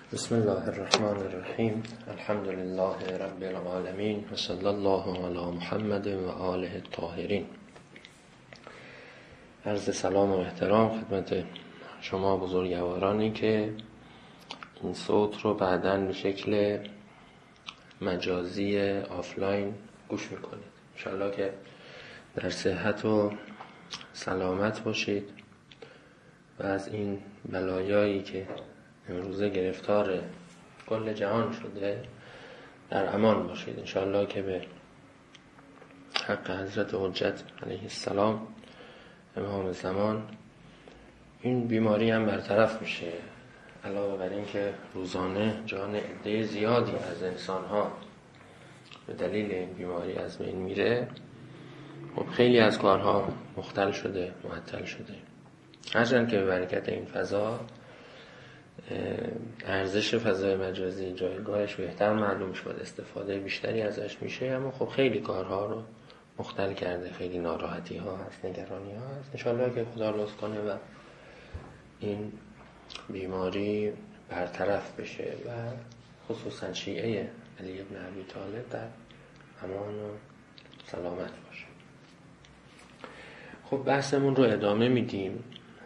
بسم الله الرحمن الرحیم. الحمد لله رب العالمین و صلی الله علی محمد و آله الطاهرین. عرض سلام و احترام خدمت شما بزرگوارانی که این صوت رو بعداً به شکل مجازی آفلاین گوش میکنید. انشاءالله که در صحت و سلامت باشید و از این بلایایی که امروزه گرفتار کل جهان شده در امان باشید. انشاءالله که به حق حضرت حجت علیه السلام امام زمان این بیماری هم برطرف میشه. علاوه بر این که روزانه جان عده زیادی از انسانها به دلیل این بیماری از بین میره، خب خیلی از کارها مختل شده، معطل شده. هرچند که به برکت این فضا ارزش فضای مجازی جایگاهش بهتر معلوم شد، استفاده بیشتری ازش میشه، اما خب خیلی کارها رو مختل کرده، خیلی ناراحتی ها هست، نگرانی ها هست. انشاءالله که خدا لطف کنه و این بیماری برطرف بشه و خصوصا شیعه علی بن ابی طالب در امان و سلامت باشه. خب بحثمون رو ادامه میدیم.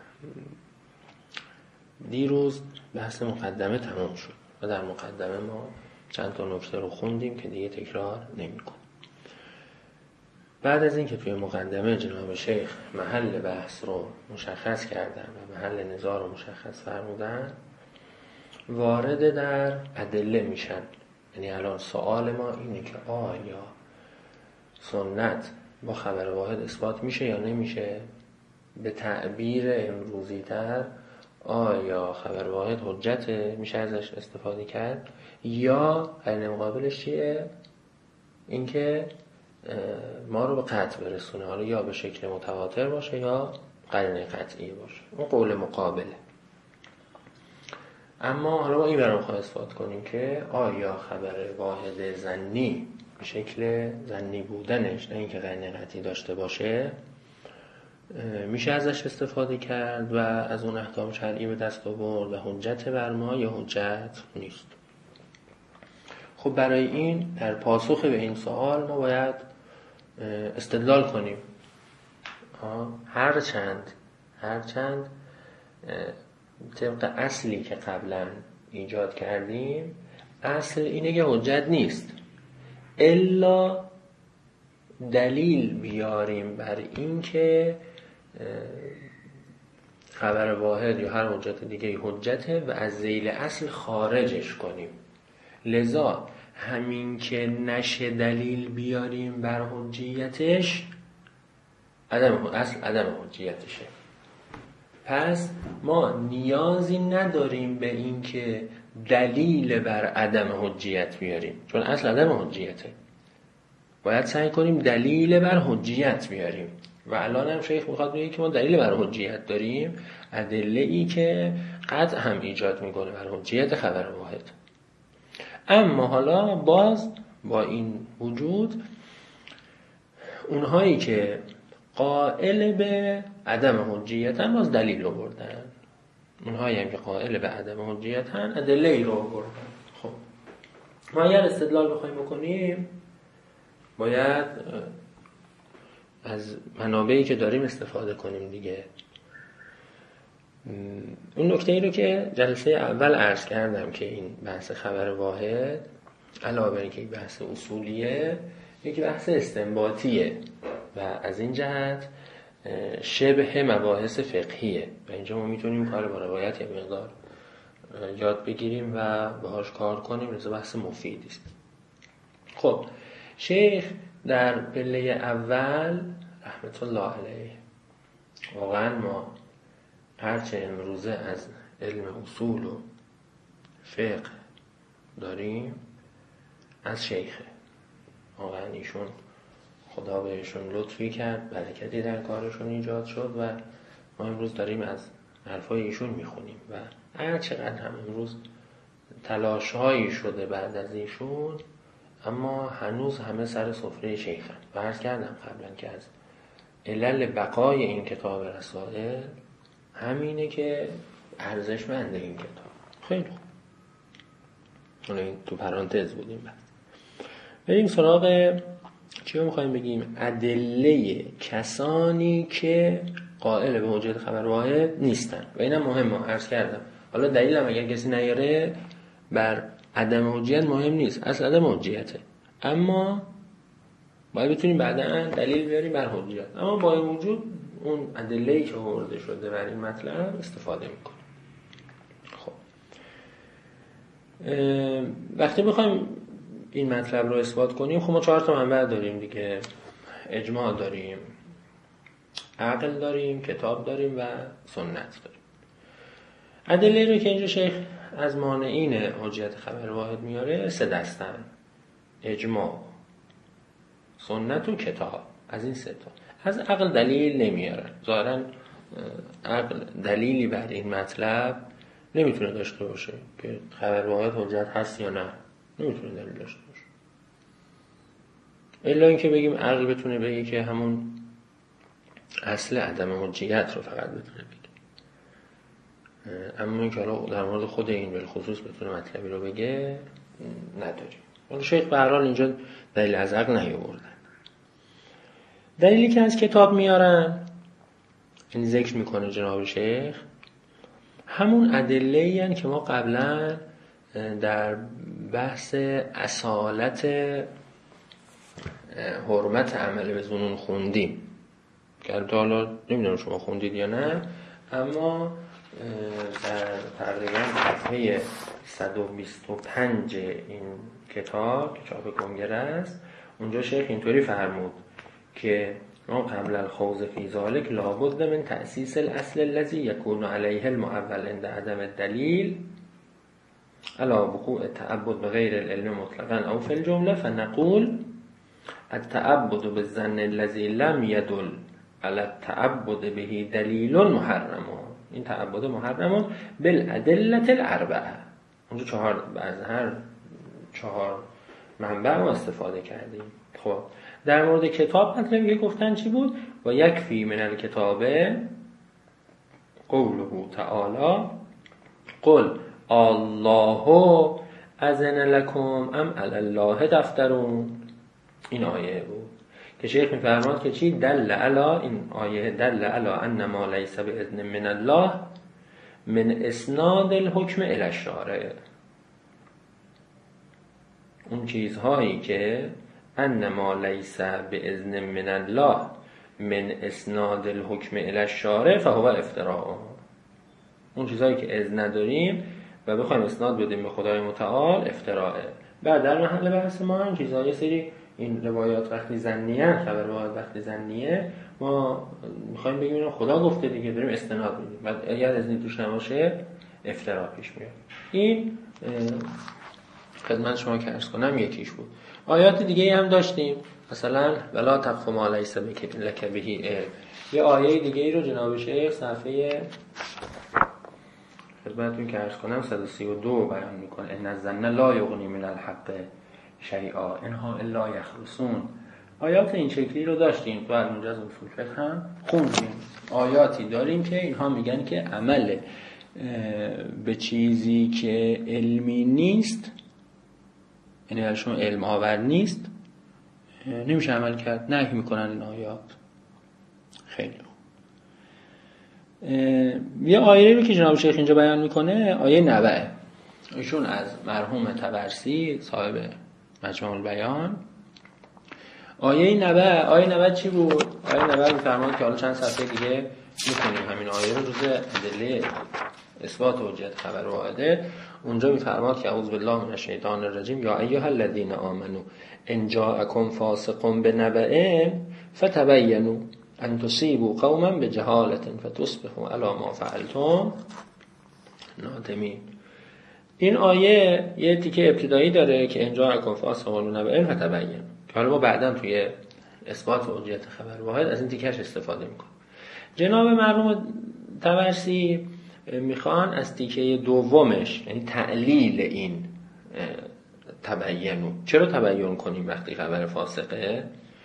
دیروز بحث مقدمه تمام شد و در مقدمه ما چند تا نکته رو خوندیم که دیگه تکرار نمی‌کنم. بعد از این که توی مقدمه جناب شیخ محل بحث رو مشخص کردن و محل نزاع رو مشخص فرمودن، وارد در ادله میشن. یعنی الان سوال ما اینه که آیا سنت با خبر واحد اثبات میشه یا نمیشه؟ به تعبیر امروزی تر، آیا خبر واحد حجته، میشه ازش استفاده کرد، یا قرینه مقابلش چیه؟ اینکه ما رو به قطع برسونه، حالا یا به شکل متواتر باشه یا قرینه قطعی باشه. اون قول مقابله. اما حالا ما این برام خواهد اثبات کنیم که آیا خبر واحد ظنی به شکل ظنی بودنش، نه اینکه قرینه قطعی داشته باشه، میشه ازش استفاده کرد و از اون احکام شرعی به دست آورد و حجت بر ما یا حجت نیست؟ خب برای این در پاسخ به این سوال ما باید استدلال کنیم. هرچند طبق اصلی که قبلا ایجاد کردیم، اصل اینه که حجت نیست، الا دلیل بیاریم بر این که خبر واحد یا هر حجت دیگه حجته و از ذیل اصل خارجش کنیم. لذا همین که نشه دلیل بیاریم بر حجیتش، عدم حجیتشه. پس ما نیازی نداریم به این که دلیل بر عدم حجیت بیاریم، چون اصل عدم حجیته. باید سعی کنیم دلیل بر حجیت بیاریم و الان هم شیخ میخواد بگه که ما دلیل بر حجیت داریم، ادله ای که قطع هم ایجاد میکنه بر حجیت خبر واحد. اما حالا باز با این وجود اونهایی که قائل به عدم حجیتن باز دلیل رو بردن، اونهایی هم که قائل به عدم حجیتن ادله ای رو بردن. خب ما اگر استدلال بخوایم بکنیم، باید از منابعی که داریم استفاده کنیم دیگه. اون نکته ای رو که جلسه اول عرض کردم که این بحث خبر واحد علاوه بر اینکه بحث اصولیه، یک بحث استنباطیه و از این جهت شبه مباحث فقهیه و اینجا ما میتونیم کار با روایت یه مقدار یاد بگیریم و باهاش کار کنیم. لذا بحث مفیدی است. خب شیخ در پله اول رحمت الله علیه، واقعا ما هرچه امروزه از علم اصول و فقه داریم از شیخه. واقعا ایشون خدا بهشون لطفی کرد، برکتی در کارشون ایجاد شد و ما امروز داریم از حرفای ایشون میخونیم و هر چقدر هم امروز تلاش‌هایی شده بعد از ایشون، اما هنوز همه سر سفره شیخن. و عرض کردم قبلا که از علل بقای این کتاب رسائل همینه که ارزشمند این کتاب. خیلی خوب. تو پرانتز بودیم. بعد بریم سراغ چی میخوایم بگیم؟ ادله کسانی که قائل به حجیت خبر واحد نیستن و اینم مهمه. عرض کردم حالا دلیلم اگر کسی نیاره بر عدم حجیت مهم نیست، اصل عدم حجیته، اما باید بتونیم بعداً دلیل بیاریم بر حجیت. اما با این وجود اون ادله‌ای که آورده شده بر این مطلب استفاده میکنیم. خب وقتی میخوایم این مطلب رو اثبات کنیم، خب ما 4 تا منبع داریم دیگه. اجماع داریم، عقل داریم، کتاب داریم و سنت داریم. ادله رو که اینجا شیخ از مانعین حجیت خبر واحد میاره 3 دستن: اجماع، سنت و کتاب. از این 3 تا از عقل دلیل نمیارن. ظاهرا عقل دلیلی بر این مطلب نمیتونه داشته باشه که خبر واحد حجت هست یا نه، نمیتونه دلیل داشته باشه. الا اینکه بگیم عقل بتونه بگه که همون اصل عدم حجیت رو فقط بتونه بگه. اما اینکه حالا در مورد خود این بالخصوص بتونه مطلبی رو بگه نداریم. ولی شیخ به هر حال اینجا دلیل از عقل نیاوردن. دلیلی که از کتاب میارن، این ذکر میکنه جناب شیخ، همون ادله‌ای هستند که ما قبلا در بحث اصالت حرمت عمل به ظنون خوندیم. که حالا نمیدونم شما خوندید یا نه، اما در تقریبا صفحه 125 این کتاب که چاپ کنگره است، اونجا شیخ اینطوری فرمود که ما قبل الخوض فی ذلک لابد من تأسیس الاصل الذی یکون علیه المعول عند عدم الدلیل علی وقوع التعبد بغیر العلم مطلقا او فی الجمله، فنقول التعبد بالظن الذی لم يدل علی التعبد به دلیل محرم. این تعبد محرم بالادله الاربعه. اونجا 4 از هر 4 منبع رو استفاده کردیم. خب در مورد کتاب مطلبی که گفتن چی بود؟ و یکفی من الکتاب قوله تعالی قل الله اذن لکم ام علی الله تفترون. این آیه بود که شیخ می‌فرماد که چی؟ دل علی، این آیه دل علی ان ما لیس باذن من الله من اسناد الحکم الی الشارع. اون چیزهایی که ان ما لیس باذن من الله من اسناد الحکم الی الشارع فهو افتراء. اون چیزهایی که اذن نداریم و بخوایم اسناد بدیم به خدای متعال افتراءه. بعد در محل بحث ما این چیزهای سری این روایات وقتی ظنیه، خبر روایات وقتی ظنیه، ما میخوایم بگیم خدا گفته دیگه، بریم استناد میدیم، بعد اگر اذنی توش نباشه افترا پیش میاد. این خدمت شما که عرض کنم یکیش بود. آیات دیگه هم داشتیم، مثلا ولا تقف ما لیس لک به علم. یه آیه دیگه ای رو جناب شیخ صفحه خدمتتون که عرض کنم 132 بیان میکنه: ان الظن لا یغنی من الحق شیئا انها الا یخرسون. آیات این شکلی رو داشتیم تو الموجز اصول فقه هم خوندیم. آیاتی داریم که اینها میگن که عمل به چیزی که علمی نیست، یعنی ازشون علم آور نیست، نمیشه عمل کرد. نهی میکنن این آیات. خیلی خوب. یه آیه رو که جناب شیخ اینجا بیان میکنه، آیه نبأ. ایشون از مرحوم طبرسی صاحب مجموع البیان، آیه نبأ چی بود؟ آیه نبأ میفرماد که حالا چند صفحه دیگه میخونیم همین آیه رو، روز ادله اثبات حجیت خبر واحده. اونجا میفرماد که اعوذ بالله من الشیطان الرجیم یا ایها الذین آمنوا ان جاءکم فاسق بنبأ فتبینوا ان تصیبوا قوما بجهالة فتصبحوا علی ما فعلتم نادمین. این آیه یه تیکه ابتدایی داره که ان جاءکم فاسق بنبأ فتبینوا، که حالا ما بعداً توی اثبات حجیت خبر واحد از این تیکش استفاده میکنیم. جناب مرحوم طبرسی میخوان از تیکه دومش، یعنی تعلیل این تبینو، چرا تبین کنیم وقتی خبر فاسقه،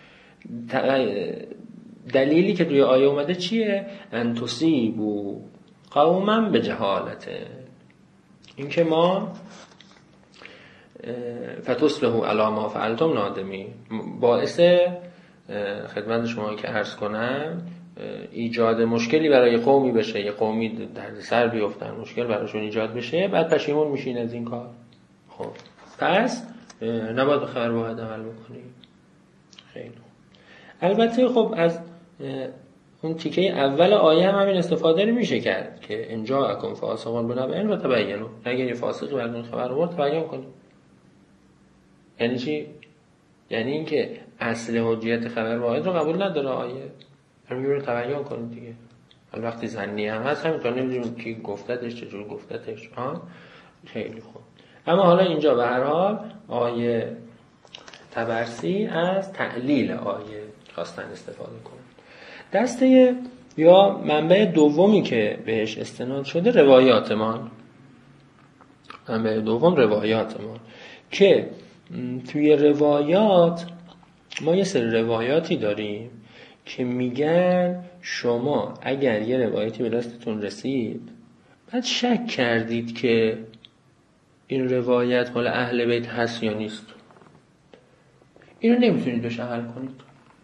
دلیلی که توی آیه اومده چیه؟ ان تصیبوا قوما بجهالت. این که ما فتصبحوا علی ما فعلتم نادمین، باعث خدمت شما که عرض کنم ایجاد مشکلی برای قومی بشه، یه قومی درد سر بیفتن، مشکل براشون ایجاد بشه، بعد پشیمون میشین از این کار. خب پس نباید به خبر واحد عمل بکنیم. خیلی خوب. البته خب از اون تیکه اول آیه هم همین استفاده رو میشه کرد که ان جاءکم فاسق بنبأ فتبینوا، اگر یه فاسقی براتون خبر آورد تبیین کنید. یعنی چی؟ یعنی اینکه اصل حجیت خبر واحد رو قبول نداره آیه، همین رو تبیین کنید دیگه. حالا وقتی ظنی هم هست همینطور نمیدونیم کی گفتتش، چجور گفتتش. خیلی خوب. اما حالا اینجا به هر حال آیه طبرسی از تعلیل آیه خواستن استفاده کنن. دسته یا منبع دومی که بهش استناد شده روایاتمان. منبع دوم روایاتمان که توی روایات ما یه سری روایاتی داریم که میگن شما اگر یه روایتی به دستتون رسید بعد شک کردید که این روایت مال اهل بیت هست یا نیست، اینو نمیتونید بهش عمل کنید،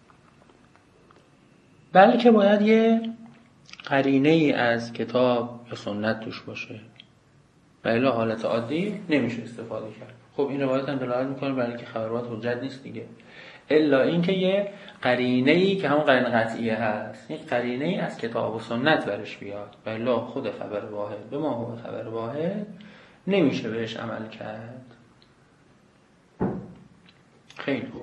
بلکه باید یه قرینه ای از کتاب یا سنت توش باشه، ولی حالت عادی نمیشه استفاده کرد. خب این روایت هم دلالت میکنه برای اینکه خبر واحد حجت نیست دیگه، الا اینکه یه قرینه ای که همون قرینه قطعیه هست، این قرینه ای از کتاب و سنت برش بیاد، ولی خود خبر واحد به ما هو خبر واحد نمیشه بهش عمل کرد. خیلی خوب.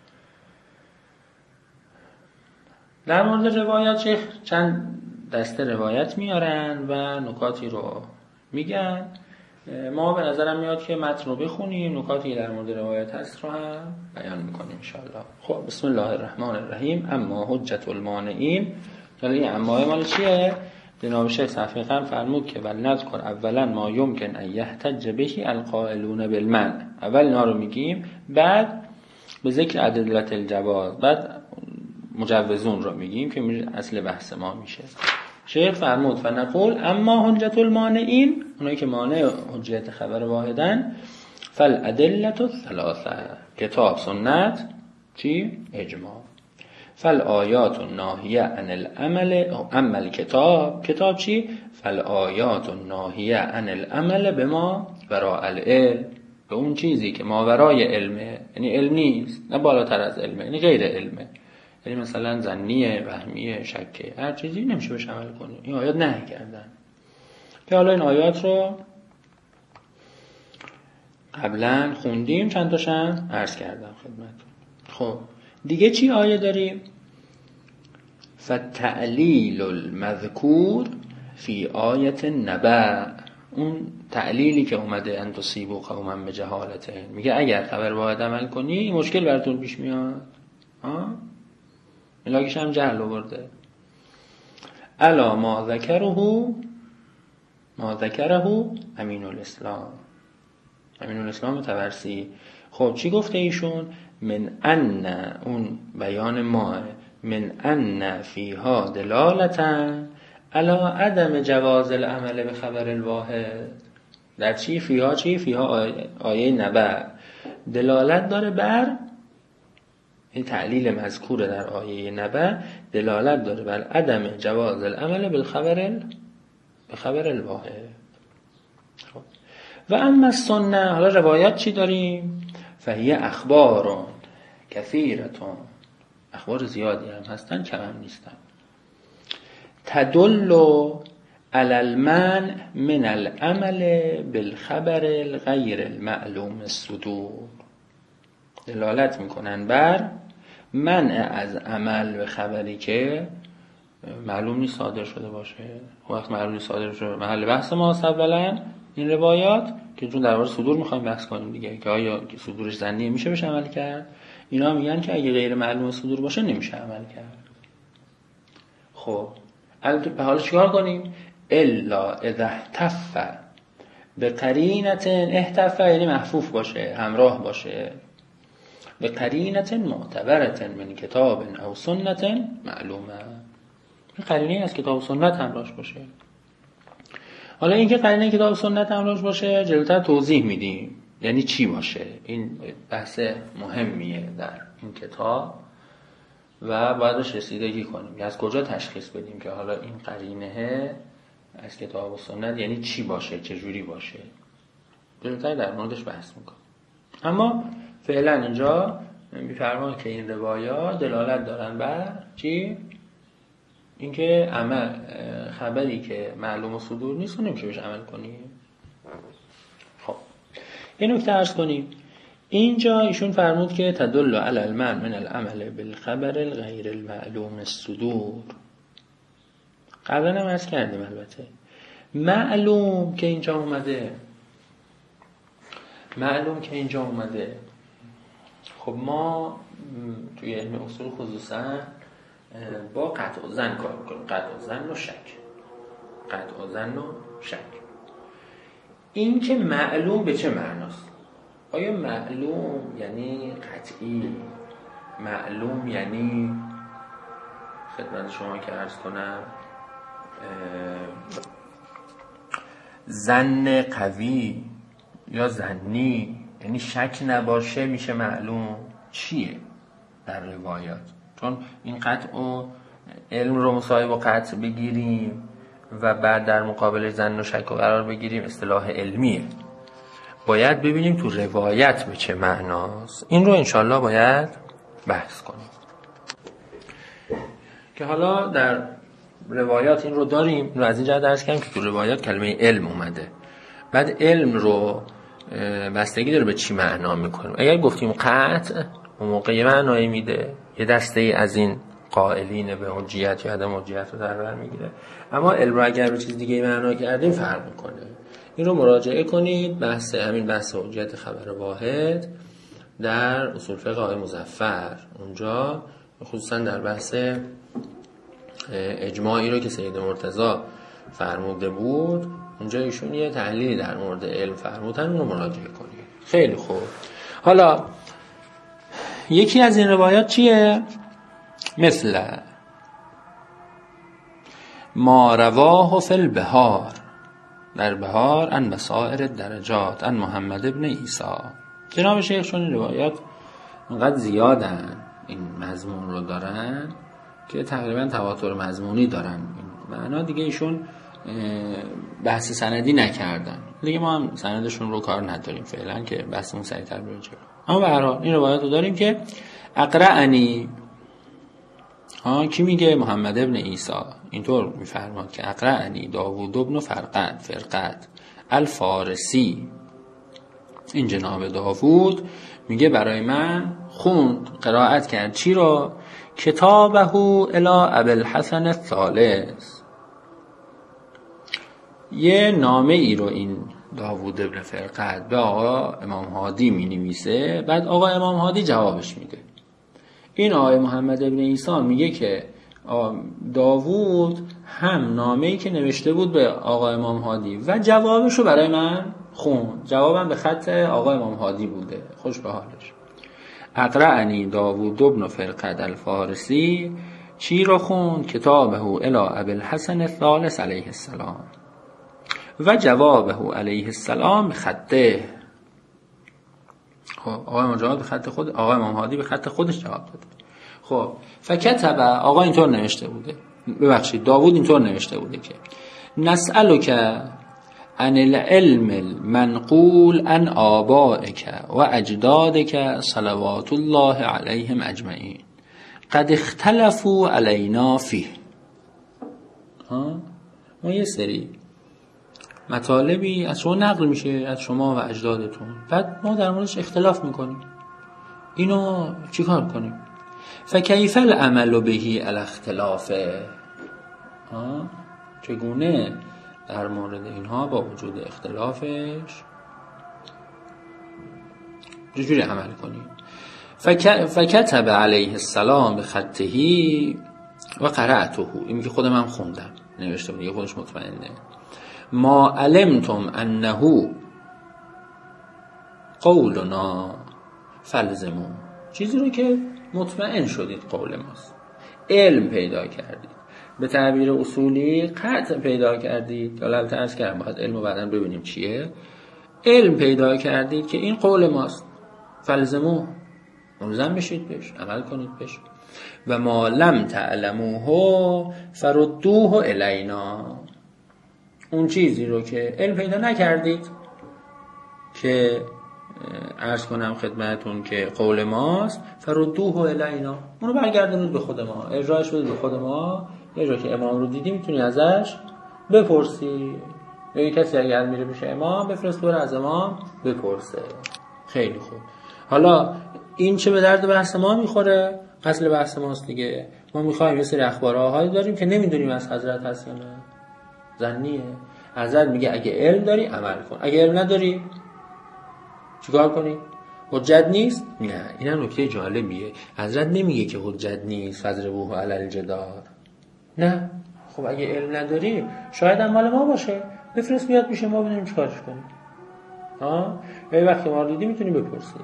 در مورد روایات شیخ چند دسته روایت میارن و نکاتی رو میگن. ما به نظرم میاد که متن رو بخونیم، نکاتی در مورد روایت هست رو هم بیان میکنیم انشاءالله. خب بسم الله الرحمن الرحیم. اما حجت المانعین. حالا این اما مال چیه؟ جناب شیخ صفحه قبل فرمود که ولنذکر اولا ما یمکن ان یحتج به القائلون بالمنع. اول اینا رو میگیم، بعد به ذکر ادلت الجواز، بعد مجوزون رو میگیم که اصل بحث ما میشه. شیخ فرمود فنقول اما حجت المانعین، اونایی که مانع حجیت خبر واحدن، فالادلة الثلاثه، کتاب سنت چی؟ اجماع. فالآیات الناهیه عن العمل کتاب چی؟ فالآیات الناهیه عن العمل بما وراء العلم، به اون چیزی که ما ورای علمه، یعنی علم نیست، نه بالاتر از علمه، یعنی غیر علمه، یعنی مثلا ظنیه، وهمیه، شکه، هر چیزی نمیشه بهش عمل کنیم. این آیات نهی کردن که حالا این آیات رو قبلا خوندیم، چند تاشن عرض کردم خدمتتون. خب دیگه چی آیه داریم؟ فتعلیل المذکور فی آیت نبأ، اون تعلیلی که اومده ان تصیبوا قوما بجهالته، میگه اگر خبر واحد عمل کنی این مشکل براتون پیش میاد. ملاکش هم جهل آورده. الا ما ذکره امین الاسلام طبرسی. خب چی گفته ایشون؟ من ان، اون بیان ماه، من ان فیها دلالتا علا عدم جواز العمل به خبر الواحد. در چی؟ فیها چی؟ فیها آیه نبأ دلالت داره بر این تعلیل مذکور در آیه نبأ، دلالت داره بر عدم جواز العمل به خبر الواحد. خب. و اما السنه، حالا روایات چی داریم؟ فهی اخبار کثیرتون، اخبار زیادی هم هستن، کم هم نیستن، تدل علی المنع من العمل بالخبر الغیر المعلوم الصدور، دلالت میکنن بر منع از عمل به خبری که معلوم نیست صادر شده باشه. وقت معلوم نیست صادر شده، محل بحث ما است اولا این روایات، که چون درباره صدور میخوایم بحث کنیم دیگه، که آیا صدورش ظنیه میشه بشه عمل کرد. اینا میگن که اگه غیر معلوم صدور باشه نمیشه عمل کرد. خب حالا چیکار کنیم؟ الا اذا احتف به قرینت، احتف یعنی محفوف باشه، همراه باشه، به قرینت معتبرت من کتاب او سنت معلومه، این قرینه از کتاب و سنت همراهش باشه. حالا اینکه قرینه کتاب و سنت همراهش باشه جلوتر توضیح میدیم، یعنی چی باشه. این بحث مهمیه در این کتاب و باید روش رسیدگی کنیم. از کجا تشخیص بدیم که حالا این قرینه از کتاب و سنت یعنی چی باشه، چه جوری باشه. جلوتر در موردش بحث میکنم. اما فعلا اینجا میفرمان که این روایات دلالت دارن بر چی؟ اینکه خبری که معلوم و صدور نیست نمیشه بهش عمل کنیم. خب این نکته عرض کنیم. اینجا ایشون فرمود که تدل علی المنع من العمل بالخبر الغیر المعلوم الصدور. قبلا هم عرض کردیم البته. معلوم که اینجا اومده خب ما توی علم اصول خصوصا با قطع و ظن کار میکنیم. قطع و ظن و شک. این که معلوم به چه معناست؟ آیا معلوم یعنی قطعی؟ معلوم یعنی خدمت شما که عرض کنم ظن قوی یا ظنی، یعنی شک نباشه میشه معلوم؟ چیه در روایات؟ چون این قطع و علم رو مصاحب و قطع بگیریم و بعد در مقابل ظن و شک رو قرار بگیریم اصطلاح علمیه. باید ببینیم تو روایت به چه معناست. این رو انشالله باید بحث کنیم که حالا در روایات این رو داریم. رو از این جهت درس کردیم که تو روایات کلمه علم اومده. بعد علم رو بستگی داره به چی معنا میکنیم. اگر گفتیم قطع اون موقع یه معنایی میده، یه دسته ای از این قائلین به حجیت یا عدم حجیت رو در بر میگیره. اما علم رو اگر به چیز دیگه معنا کردیم فرق میکنه. این رو مراجعه کنید. بحث حجیت خبر واحد در اصول فقه آقای مظفر، اونجا خصوصا در بحث اجماعی رو که سید مرتضی فرموده بود، اونجا ایشون یه تحلیلی در مورد علم فرمودن، اون رو مراجعه کنید. خیلی خوب. حالا یکی از این روایات چیه؟ مثل ما رواه فی البحار، در بحار ان بصائر درجات ان محمد ابن عیسی. جناب شیخ چون روایات انقدر زیادن، این مضمون رو دارن که تقریبا تواتر مضمونی دارن. این معنا دیگه ایشون بحث سندی نکردن دیگه، ما هم سندشون رو کار نداریم فعلا که بحثمون سریعتر بره جلو. اما به هر حال این روایت رو داریم که اقرعنی، کی میگه؟ محمد ابن عیسی. اینطور میفرماد که اقرعنی داوود ابن فرقد الفارسی. این جناب داوود میگه برای من خوند، قرائت کرد. چی رو؟ کتابه الی ابوالحسن الثالث. یه نامه ای رو این داوود ابن فرقد به آقا امام هادی می نویسه. بعد آقا امام هادی جوابش میده. این آقای محمد ابن عیسی میگه که داوود هم نامه‌ای که نوشته بود به آقا امام هادی و جوابش رو برای من خوند. جوابم به خط آقا امام هادی بوده. خوش به حالش. اقرعنی داوود ابن فرقد الفارسی. چی رو خوند؟ کتابه الی ابوالحسن الثالث علیه السلام و جوابه علیه السلام به خطه. خب آقا امام هادی به خط خودش جواب داد. خب فکتب، آقا اینطور نوشته بوده، ببخشید داوود اینطور نوشته بوده که نسألک عن العلم المنقول عن آبائک و اجدادک صلوات الله علیهم اجمعین قد اختلفوا علینا فیه. ما یه سری مطالبی از شما نقل میشه، از شما و اجدادتون، بعد ما در موردش اختلاف میکنیم. اینو چیکار کنیم؟ فکیف العمل بهی الاختلاف. چگونه در مورد اینها با وجود اختلافش چجوری عمل کنیم؟ فکتب علیه السلام به خطهی و قرأته. این که خودم هم خوندم، نوشته بود، خودش مطمئنه. ما علمتم انه قولنا فلزمون. چیزی رو که مطمئن شدید قول ماست، علم پیدا کردید، به تعبیر اصولی قطع پیدا کردید. حالا عرض کردم باید علم رو بعداً ببینیم چیه. علم پیدا کردید که این قول ماست، فلزموه، ملزم بشید بهش، عمل کنید بهش. و ما لم تعلموه فردوه الینا، اون چیزی رو که علم پیدا نکردید که عرض کنم خدمتون که قول ماست، فردوه الینا، اونو برگردونید به خود ما، ارجاعش بدید به خود ما. یه جا که امام رو دیدی میتونی ازش بپرسی، یا کسی اگر میره پیش امام بفرست بره از امام بپرسه. خیلی خوب. حالا این چه به درد بحث ما میخوره؟ اصل بحث ماست دیگه. ما میخوایم یه سری اخبارهایی داریم که نمیدونیم از حضرت هست یا نه، ظنیه. حضرت میگه اگه علم داری عمل کن، اگه علم نداری چیکار کنی؟ حجت نیست؟ نه. اینم نکته جالبیه. حضرت نمیگه که حجت نیست فضربوه علی الجدار، نه. خب اگه علم نداری شاید هم مال ما باشه، بفرست بیاد پیش ما ببینیم چیکارش کنیم. یه وقتی ما رو دیدی میتونی بپرسی.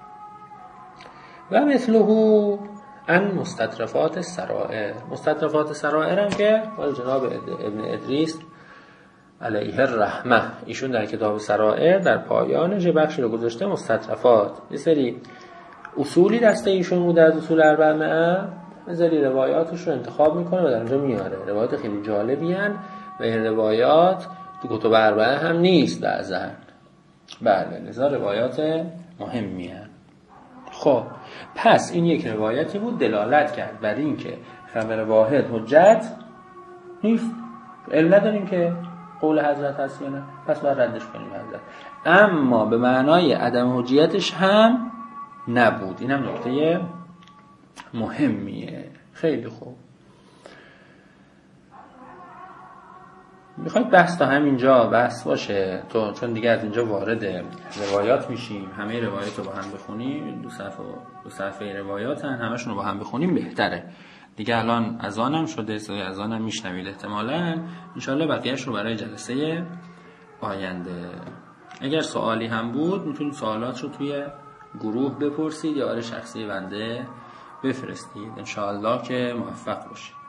و مثله ان مستطرفات السرائر، مستطرفات السرائر هم که جناب ابن ادریس علیه الرحمه ایشون در کتاب سرائر در پایانش یه بخشی رو گذاشته مستطرفات، یه سری اصولی دسته ایشون بوده از اصول اربعه، یه سری روایاتش رو انتخاب میکنه و در اونجا میاره. روایات خیلی جالبی هن و این روایات تو کتب اربعه هم نیست بعضن. بله، لذا روایات مهمی هن. خب پس این یک روایتی بود دلالت کرد بر این که خبر واحد حجت نیست، علم نداریم که قول حضرت هست یا نه، پس باید ردش کنیم حضرت. اما به معنای عدم حجیتش هم نبود. اینم نکته مهمیه. خیلی خوب. میخواید بحث تا همینجا بحث باشه، چون دیگه از اینجا وارد روایات میشیم، همه روایات رو با هم بخونیم، دو صفحه روایات هن، همشون رو با هم بخونیم بهتره دیگه. الان اذانم شده، صدای اذانم میشنوید احتمالاً. انشالله بقیه‌اش رو برای جلسه آینده. اگر سوالی هم بود میتونید سوالات رو توی گروه بپرسید یا شخصی بنده بفرستید، انشالله که موفق باشید.